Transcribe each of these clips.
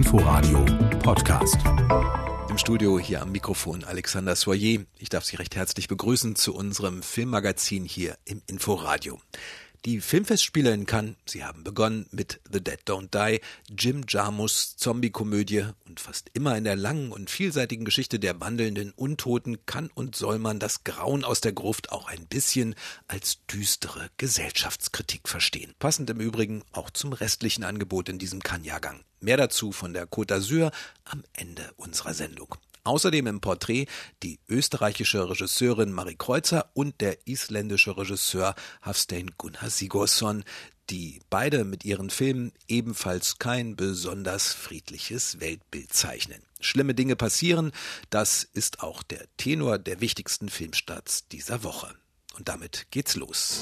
Inforadio Podcast. Im Studio hier am Mikrofon Alexander Soyer. Ich darf Sie recht herzlich begrüßen zu unserem Filmmagazin hier im Inforadio. Die Filmfestspiele in Cannes, sie haben begonnen mit The Dead Don't Die, Jim Jarmuschs Zombie-Komödie, und fast immer in der langen und vielseitigen Geschichte der wandelnden Untoten kann und soll man das Grauen aus der Gruft auch ein bisschen als düstere Gesellschaftskritik verstehen. Passend im Übrigen auch zum restlichen Angebot in diesem Cannes-Jahrgang. Mehr dazu von der Côte d'Azur am Ende unserer Sendung. Außerdem im Porträt die österreichische Regisseurin Mari Kreuzer und der isländische Regisseur Hafstein Gunnar Sigurðsson, die beide mit ihren Filmen ebenfalls kein besonders friedliches Weltbild zeichnen. Schlimme Dinge passieren, das ist auch der Tenor der wichtigsten Filmstarts dieser Woche. Und damit geht's los.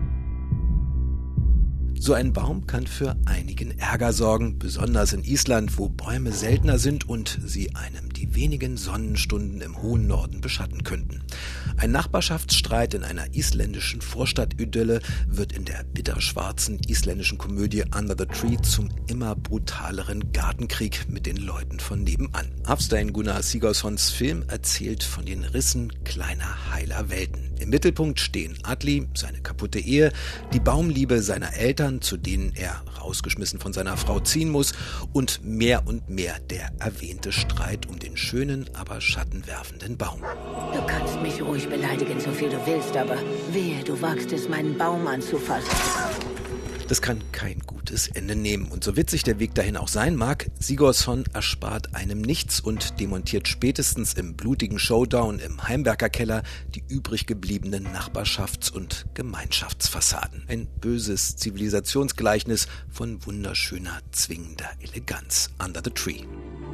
So ein Baum kann für einigen Ärger sorgen, besonders in Island, wo Bäume seltener sind und sie einem die wenigen Sonnenstunden im hohen Norden beschatten könnten. Ein Nachbarschaftsstreit in einer isländischen Vorstadtidylle wird in der bitterschwarzen isländischen Komödie Under the Tree zum immer brutaleren Gartenkrieg mit den Leuten von nebenan. Hafstein Gunnar Sigurðssons Film erzählt von den Rissen kleiner heiler Welten. Im Mittelpunkt stehen Atli, seine kaputte Ehe, die Baumliebe seiner Eltern, zu denen er rausgeschmissen von seiner Frau ziehen muss, und mehr der erwähnte Streit um den schönen, aber schattenwerfenden Baum. Du kannst mich ruhig beleidigen, so viel du willst, aber wehe, du wagst es, meinen Baum anzufassen. Das kann kein gutes Ende nehmen. Und so witzig der Weg dahin auch sein mag, Sigurðsson erspart einem nichts und demontiert spätestens im blutigen Showdown im Heimwerkerkeller die übrig gebliebenen Nachbarschafts- und Gemeinschaftsfassaden. Ein böses Zivilisationsgleichnis von wunderschöner, zwingender Eleganz. Under the Tree.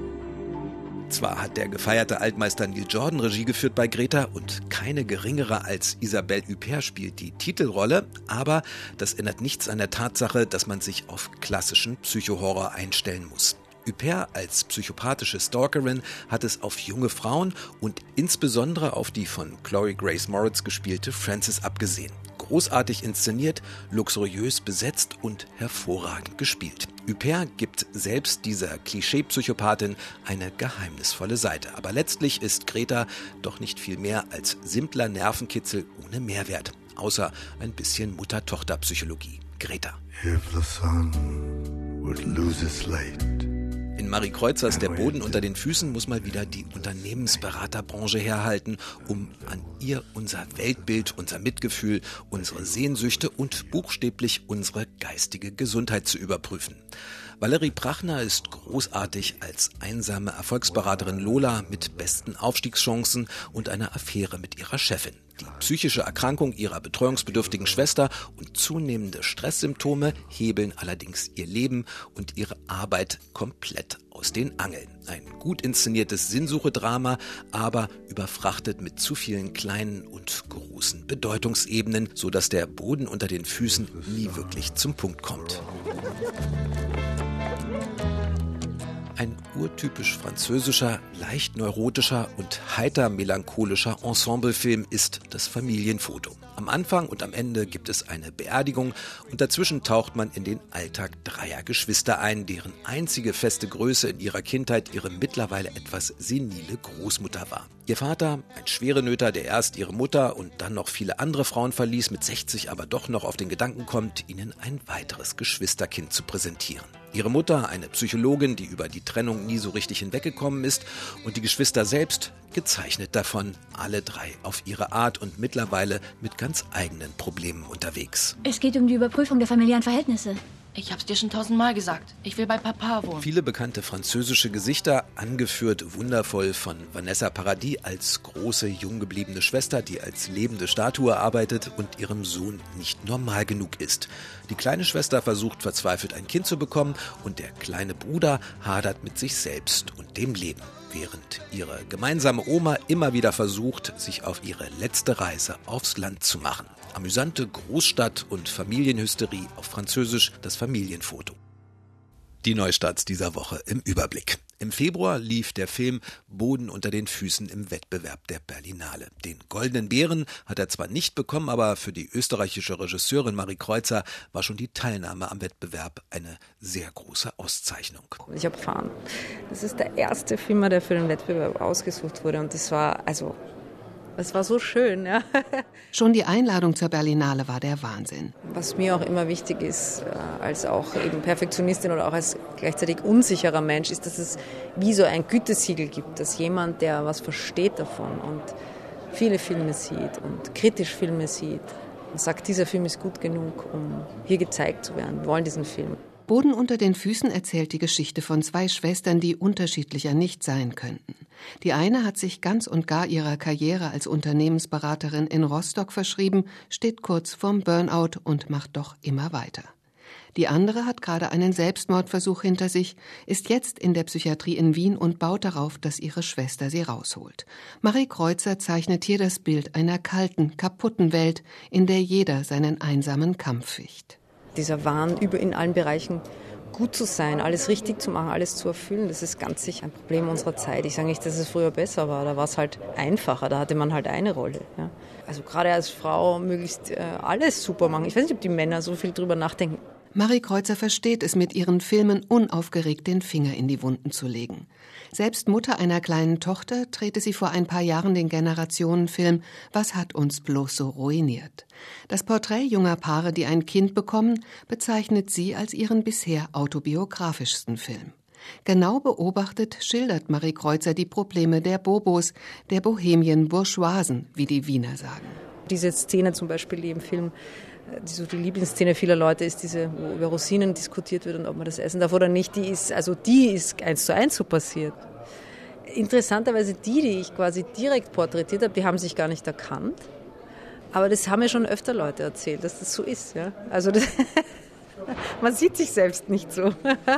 Zwar hat der gefeierte Altmeister Neil Jordan Regie geführt bei Greta und keine geringere als Isabelle Huppert spielt die Titelrolle, aber das ändert nichts an der Tatsache, dass man sich auf klassischen Psychohorror einstellen muss. Huppert als psychopathische Stalkerin hat es auf junge Frauen und insbesondere auf die von Chloe Grace Moretz gespielte Frances abgesehen. Großartig inszeniert, luxuriös besetzt und hervorragend gespielt. Huppert gibt selbst dieser Klischee-Psychopathin eine geheimnisvolle Seite. Aber letztlich ist Greta doch nicht viel mehr als simpler Nervenkitzel ohne Mehrwert. Außer ein bisschen Mutter-Tochter-Psychologie. Greta. If the sun would lose its light. In Mari Kreuzers Der Boden unter den Füßen muss mal wieder die Unternehmensberaterbranche herhalten, um an ihr unser Weltbild, unser Mitgefühl, unsere Sehnsüchte und buchstäblich unsere geistige Gesundheit zu überprüfen. Valerie Prachner ist großartig als einsame Erfolgsberaterin Lola mit besten Aufstiegschancen und einer Affäre mit ihrer Chefin. Die psychische Erkrankung ihrer betreuungsbedürftigen Schwester und zunehmende Stresssymptome hebeln allerdings ihr Leben und ihre Arbeit komplett aus den Angeln. Ein gut inszeniertes Sinnsuche-Drama, aber überfrachtet mit zu vielen kleinen und großen Bedeutungsebenen, sodass der Boden unter den Füßen nie wirklich zum Punkt kommt. Ein urtypisch französischer, leicht neurotischer und heiter melancholischer Ensemblefilm ist das Familienfoto. Am Anfang und am Ende gibt es eine Beerdigung und dazwischen taucht man in den Alltag dreier Geschwister ein, deren einzige feste Größe in ihrer Kindheit ihre mittlerweile etwas senile Großmutter war. Ihr Vater, ein Schwerenöter, der erst ihre Mutter und dann noch viele andere Frauen verließ, mit 60 aber doch noch auf den Gedanken kommt, ihnen ein weiteres Geschwisterkind zu präsentieren. Ihre Mutter, eine Psychologin, die über die Trennung nie so richtig hinweggekommen ist, und die Geschwister selbst, gezeichnet davon, alle drei auf ihre Art und mittlerweile mit ganz eigenen Problemen unterwegs. Es geht um die Überprüfung der familiären Verhältnisse. Ich hab's dir schon 1000-mal gesagt. Ich will bei Papa wohnen. Viele bekannte französische Gesichter, angeführt wundervoll von Vanessa Paradis als große, jung gebliebene Schwester, die als lebende Statue arbeitet und ihrem Sohn nicht normal genug ist. Die kleine Schwester versucht verzweifelt ein Kind zu bekommen und der kleine Bruder hadert mit sich selbst und dem Leben, während ihre gemeinsame Oma immer wieder versucht, sich auf ihre letzte Reise aufs Land zu machen. Amüsante Großstadt- und Familienhysterie, auf Französisch das Familienfoto. Die Neustarts dieser Woche im Überblick. Im Februar lief der Film Boden unter den Füßen im Wettbewerb der Berlinale. Den Goldenen Bären hat er zwar nicht bekommen, aber für die österreichische Regisseurin Marie Kreuzer war schon die Teilnahme am Wettbewerb eine sehr große Auszeichnung. Ich habe erfahren, das ist der erste Film, der für den Wettbewerb ausgesucht wurde, und das war so schön. Ja. Schon die Einladung zur Berlinale war der Wahnsinn. Was mir auch immer wichtig ist, als auch eben Perfektionistin oder auch als gleichzeitig unsicherer Mensch, ist, dass es wie so ein Gütesiegel gibt, dass jemand, der was versteht davon und viele Filme sieht und kritisch Filme sieht und sagt, dieser Film ist gut genug, um hier gezeigt zu werden. Wir wollen diesen Film. Boden unter den Füßen erzählt die Geschichte von zwei Schwestern, die unterschiedlicher nicht sein könnten. Die eine hat sich ganz und gar ihrer Karriere als Unternehmensberaterin in Rostock verschrieben, steht kurz vorm Burnout und macht doch immer weiter. Die andere hat gerade einen Selbstmordversuch hinter sich, ist jetzt in der Psychiatrie in Wien und baut darauf, dass ihre Schwester sie rausholt. Marie Kreuzer zeichnet hier das Bild einer kalten, kaputten Welt, in der jeder seinen einsamen Kampf ficht. Dieser Wahn, in allen Bereichen gut zu sein, alles richtig zu machen, alles zu erfüllen, das ist ganz sicher ein Problem unserer Zeit. Ich sage nicht, dass es früher besser war, da war es halt einfacher, da hatte man halt eine Rolle. Ja. Also gerade als Frau möglichst alles super machen. Ich weiß nicht, ob die Männer so viel drüber nachdenken. Marie Kreuzer versteht es, mit ihren Filmen unaufgeregt den Finger in die Wunden zu legen. Selbst Mutter einer kleinen Tochter drehte sie vor ein paar Jahren den Generationenfilm »Was hat uns bloß so ruiniert?« Das Porträt junger Paare, die ein Kind bekommen, bezeichnet sie als ihren bisher autobiografischsten Film. Genau beobachtet schildert Marie Kreuzer die Probleme der Bobos, der Bohemien-Bourgeoisen, wie die Wiener sagen. Diese Szene zum Beispiel, die im Film die Lieblingsszene vieler Leute ist, diese, wo über Rosinen diskutiert wird und ob man das essen darf oder nicht, die ist 1:1 so passiert. Interessanterweise die ich quasi direkt porträtiert habe, die haben sich gar nicht erkannt. Aber das haben mir schon öfter Leute erzählt, dass das so ist. Ja? Also man sieht sich selbst nicht so.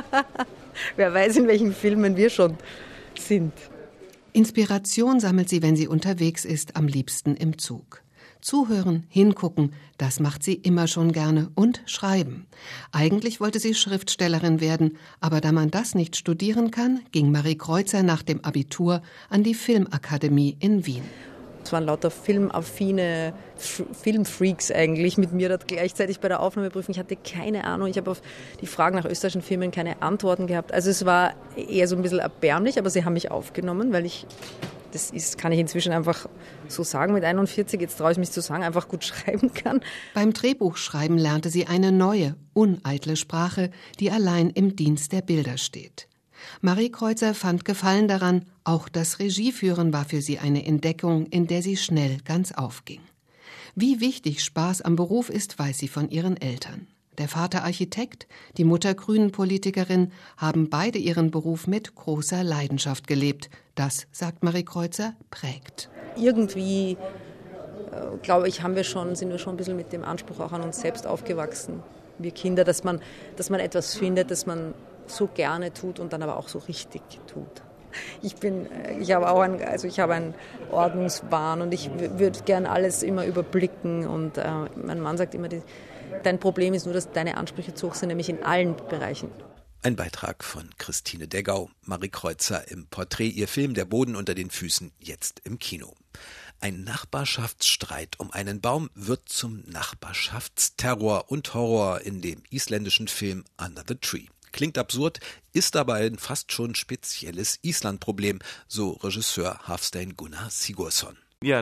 Wer weiß, in welchen Filmen wir schon sind. Inspiration sammelt sie, wenn sie unterwegs ist, am liebsten im Zug. Zuhören, hingucken, das macht sie immer schon gerne, und schreiben. Eigentlich wollte sie Schriftstellerin werden, aber da man das nicht studieren kann, ging Marie Kreuzer nach dem Abitur an die Filmakademie in Wien. Es waren lauter filmaffine Filmfreaks eigentlich mit mir dort gleichzeitig bei der Aufnahmeprüfung. Ich hatte keine Ahnung, ich habe auf die Fragen nach österreichischen Filmen keine Antworten gehabt. Also es war eher so ein bisschen erbärmlich, aber sie haben mich aufgenommen, weil kann ich inzwischen einfach so sagen, mit 41, jetzt traue ich mich zu sagen, einfach gut schreiben kann. Beim Drehbuchschreiben lernte sie eine neue, uneitle Sprache, die allein im Dienst der Bilder steht. Marie Kreuzer fand Gefallen daran, auch das Regieführen war für sie eine Entdeckung, in der sie schnell ganz aufging. Wie wichtig Spaß am Beruf ist, weiß sie von ihren Eltern. Der Vater Architekt, die Mutter Grünen-Politikerin, haben beide ihren Beruf mit großer Leidenschaft gelebt. Das, sagt Marie Kreuzer, prägt. Irgendwie, glaube ich, sind wir schon ein bisschen mit dem Anspruch auch an uns selbst aufgewachsen, wir Kinder, dass man etwas findet, das man so gerne tut und dann aber auch so richtig tut. Ich habe einen Ordnungswahn und ich würde gern alles immer überblicken, und mein Mann sagt immer, dein Problem ist nur, dass deine Ansprüche zu hoch sind, nämlich in allen Bereichen. Ein Beitrag von Christine Deggau, Marie Kreuzer im Porträt, ihr Film Der Boden unter den Füßen, jetzt im Kino. Ein Nachbarschaftsstreit um einen Baum wird zum Nachbarschaftsterror und Horror in dem isländischen Film Under the Tree. Klingt absurd, ist aber ein fast schon spezielles Island-Problem, so Regisseur Hafstein Gunnar Sigurðsson.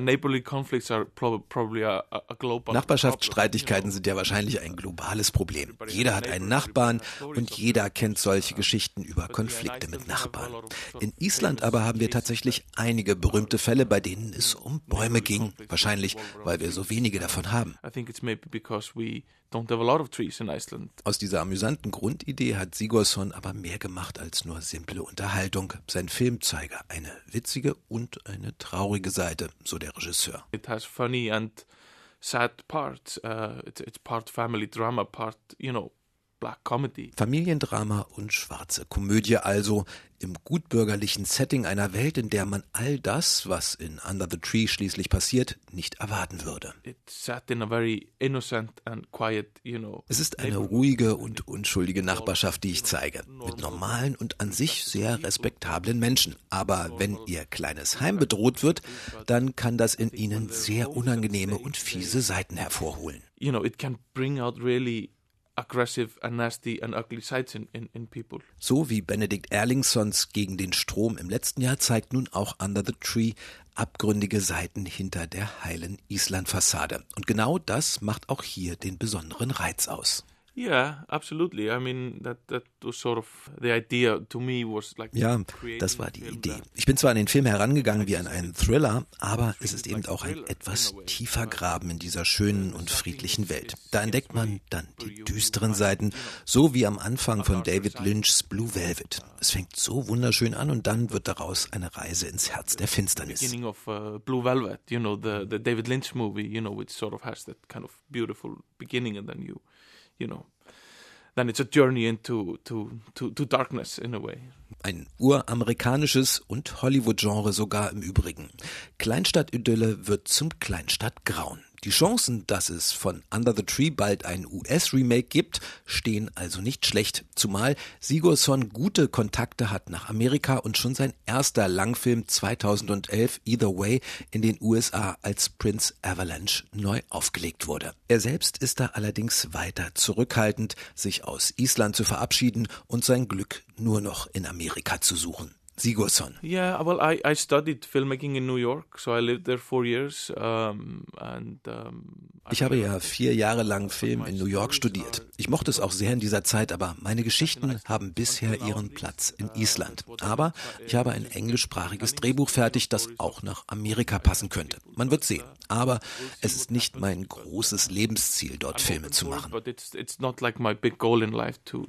Nachbarschaftsstreitigkeiten sind ja wahrscheinlich ein globales Problem. Jeder hat einen Nachbarn und jeder kennt solche Geschichten über Konflikte mit Nachbarn. In Island aber haben wir tatsächlich einige berühmte Fälle, bei denen es um Bäume ging. Wahrscheinlich, weil wir so wenige davon haben. Aus dieser amüsanten Grundidee hat Sigurðsson aber mehr gemacht als nur simple Unterhaltung. Sein Film zeige eine witzige und eine traurige Seite, so der Regisseur. It has funny and sad parts. It's part family drama, part, black comedy. Familiendrama und schwarze Komödie also, im gutbürgerlichen Setting einer Welt, in der man all das, was in Under the Tree schließlich passiert, nicht erwarten würde. Es ist eine ruhige und unschuldige Nachbarschaft, die ich zeige, mit normalen und an sich sehr respektablen Menschen. Aber wenn ihr kleines Heim bedroht wird, dann kann das in ihnen sehr unangenehme und fiese Seiten hervorholen. It can bring out really aggressive and nasty and ugly sides in people. So wie Benedict Erlingssons Gegen den Strom im letzten Jahr zeigt nun auch Under the Tree abgründige Seiten hinter der heilen Island-Fassade. Und genau das macht auch hier den besonderen Reiz aus. Yeah, absolutely. I mean, that was sort of the idea to me was like. Ja, das war die Idee. Ich bin zwar an den Film herangegangen wie an einen Thriller, aber es ist eben auch ein etwas tiefer Graben in dieser schönen und friedlichen Welt. Da entdeckt man dann die düsteren Seiten, so wie am Anfang von David Lynchs Blue Velvet. Es fängt so wunderschön an und dann wird daraus eine Reise ins Herz der Finsternis. Beginning of Blue Velvet, the David Lynch movie, which sort of has that kind of beautiful beginning and then then it's a journey into darkness in a way. Ein uramerikanisches und Hollywood-Genre sogar im Übrigen. Kleinstadt-Idylle wird zum Kleinstadt-Grauen. Die Chancen, dass es von Under the Tree bald ein US-Remake gibt, stehen also nicht schlecht. Zumal Sigurðsson gute Kontakte hat nach Amerika und schon sein erster Langfilm 2011, Either Way, in den USA als Prince Avalanche neu aufgelegt wurde. Er selbst ist da allerdings weiter zurückhaltend, sich aus Island zu verabschieden und sein Glück nur noch in Amerika zu suchen. Sigurðsson. Yeah, well, I studied filmmaking in New York, so I lived there 4 years. Ich habe ja 4 Jahre lang Film in New York studiert. Ich mochte es auch sehr in dieser Zeit, aber meine Geschichten haben bisher ihren Platz in Island. Aber ich habe ein englischsprachiges Drehbuch fertig, das auch nach Amerika passen könnte. Man wird sehen. Aber es ist nicht mein großes Lebensziel, dort Filme zu machen. But it's not like my big goal in life to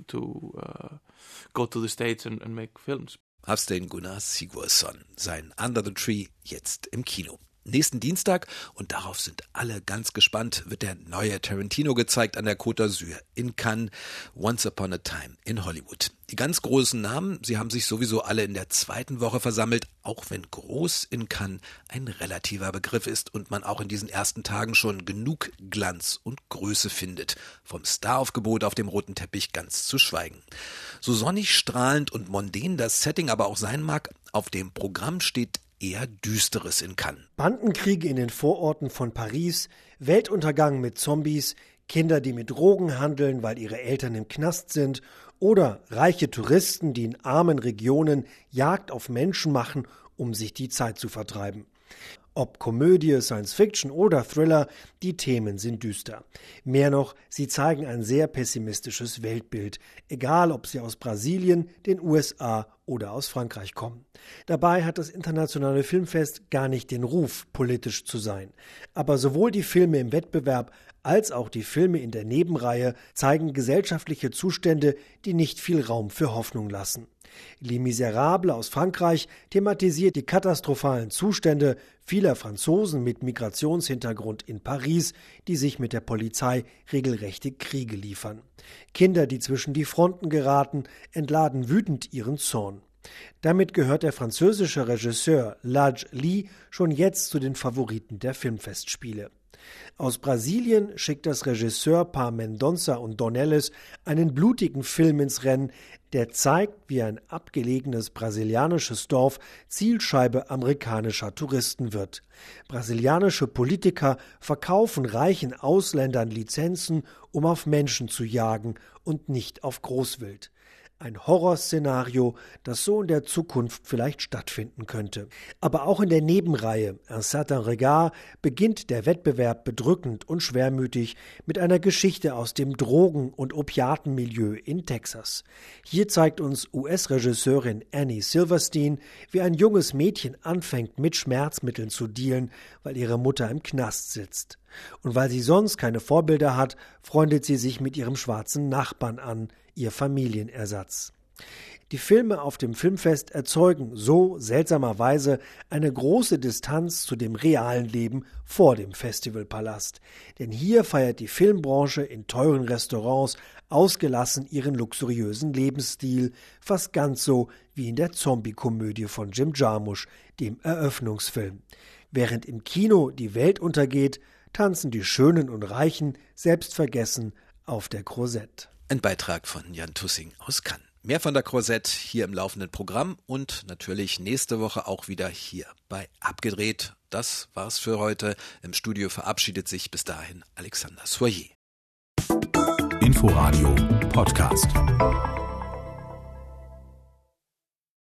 go to the States and make films. Hafstein Gunnar Sigurðsson. Sein Under the Tree jetzt im Kino. Nächsten Dienstag, und darauf sind alle ganz gespannt, wird der neue Tarantino gezeigt an der Côte d'Azur in Cannes, Once Upon a Time in Hollywood. Die ganz großen Namen, sie haben sich sowieso alle in der zweiten Woche versammelt, auch wenn groß in Cannes ein relativer Begriff ist und man auch in diesen ersten Tagen schon genug Glanz und Größe findet. Vom Staraufgebot auf dem roten Teppich ganz zu schweigen. So sonnig strahlend und mondän das Setting aber auch sein mag, auf dem Programm steht eher Düsteres in Cannes. Bandenkriege in den Vororten von Paris, Weltuntergang mit Zombies, Kinder, die mit Drogen handeln, weil ihre Eltern im Knast sind, oder reiche Touristen, die in armen Regionen Jagd auf Menschen machen, um sich die Zeit zu vertreiben. Ob Komödie, Science-Fiction oder Thriller, die Themen sind düster. Mehr noch, sie zeigen ein sehr pessimistisches Weltbild, egal ob sie aus Brasilien, den USA oder aus Frankreich kommen. Dabei hat das internationale Filmfest gar nicht den Ruf, politisch zu sein. Aber sowohl die Filme im Wettbewerb als auch die Filme in der Nebenreihe zeigen gesellschaftliche Zustände, die nicht viel Raum für Hoffnung lassen. Les Misérables aus Frankreich thematisiert die katastrophalen Zustände vieler Franzosen mit Migrationshintergrund in Paris, die sich mit der Polizei regelrechte Kriege liefern. Kinder, die zwischen die Fronten geraten, entladen wütend ihren Zorn. Damit gehört der französische Regisseur Ladj Ly schon jetzt zu den Favoriten der Filmfestspiele. Aus Brasilien schickt das Regisseurpaar Mendonça und Dornelles einen blutigen Film ins Rennen, der zeigt, wie ein abgelegenes brasilianisches Dorf Zielscheibe amerikanischer Touristen wird. Brasilianische Politiker verkaufen reichen Ausländern Lizenzen, um auf Menschen zu jagen und nicht auf Großwild. Ein Horrorszenario, das so in der Zukunft vielleicht stattfinden könnte. Aber auch in der Nebenreihe Un certain regard beginnt der Wettbewerb bedrückend und schwermütig mit einer Geschichte aus dem Drogen- und Opiatenmilieu in Texas. Hier zeigt uns US-Regisseurin Annie Silverstein, wie ein junges Mädchen anfängt, mit Schmerzmitteln zu dealen, weil ihre Mutter im Knast sitzt. Und weil sie sonst keine Vorbilder hat, freundet sie sich mit ihrem schwarzen Nachbarn an, ihr Familienersatz. Die Filme auf dem Filmfest erzeugen so seltsamerweise eine große Distanz zu dem realen Leben vor dem Festivalpalast. Denn hier feiert die Filmbranche in teuren Restaurants ausgelassen ihren luxuriösen Lebensstil, fast ganz so wie in der Zombie-Komödie von Jim Jarmusch, dem Eröffnungsfilm. Während im Kino die Welt untergeht, tanzen die Schönen und Reichen selbstvergessen auf der Croisette. Ein Beitrag von Jan Tussing aus Cannes. Mehr von der Croisette hier im laufenden Programm und natürlich nächste Woche auch wieder hier bei Abgedreht. Das war's für heute. Im Studio verabschiedet sich bis dahin Alexander Soyer. Inforadio Podcast.